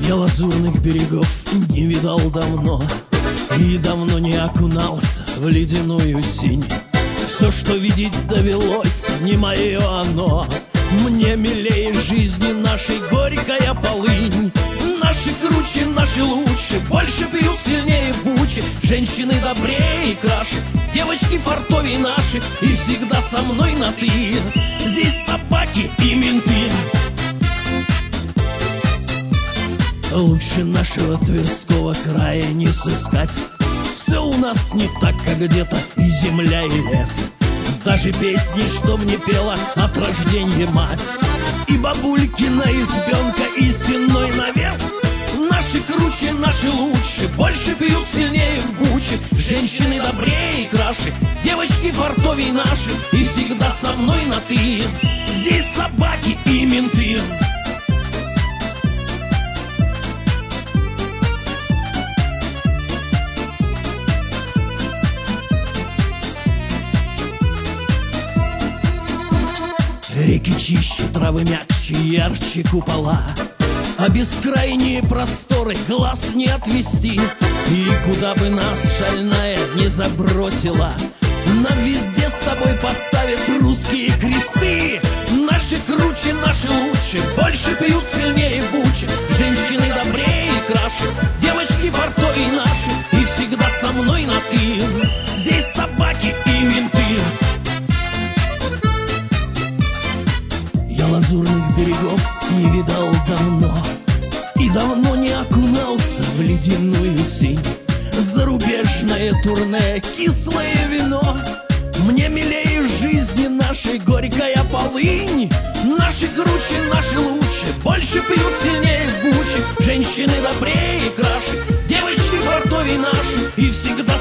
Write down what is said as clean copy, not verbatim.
Я лазурных берегов не видал давно и давно не окунался в ледяную синь. Все, что видеть довелось, не мое оно. Мне милее жизни нашей горькая полынь. Наши круче, наши лучше, больше пьют, сильнее буче. Женщины добрее и краше, девочки фартовей наши, и всегда со мной на «ты». Здесь собаки и менты. Лучше нашего Тверского края не сыскать. Все у нас не так, как где-то и земля, и лес. Даже песни, что мне пела от рождения мать, и бабулькина избенка, и стенной навес. Наши круче, наши лучше, больше пьют, сильнее буче. Женщины добрее и краше, девочки фартовей наши, и всегда со мной на «ты». Здесь собаки и менты. Реки чище, травы мягче, ярче купола, а бескрайние просторы глаз не отвести. И куда бы нас шальная не забросила, нам везде с тобой поставят русские кресты. Наши круче, наши лучше, больше пьют, сильнее буче. Женщины добрее и краше, девочки фартовей наши, и всегда со мной на «ты». Здесь собаки и менты. Я лазурных берегов не видал давно и давно не окунался в ледяную синь. Зарубежное турне, кислое вино, мне милее жизни нашей горькая полынь. Наши круче, наши лучше, больше пьют, сильнее буче. Женщины добрее и краше, девочки фартовей наши, и всегда